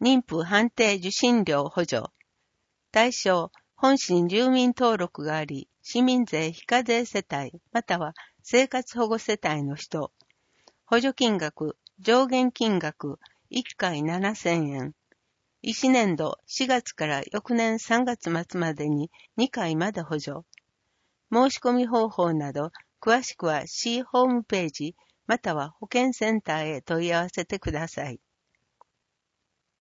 妊婦判定受診料補助。対象、本市に住民登録があり、市民税非課税世帯、または生活保護世帯の人。補助金額、上限金額、1回7000円。1年度4月から翌年3月末までに2回まで補助。申し込み方法など、詳しくは市ホームページ、または保健センターへ問い合わせてください。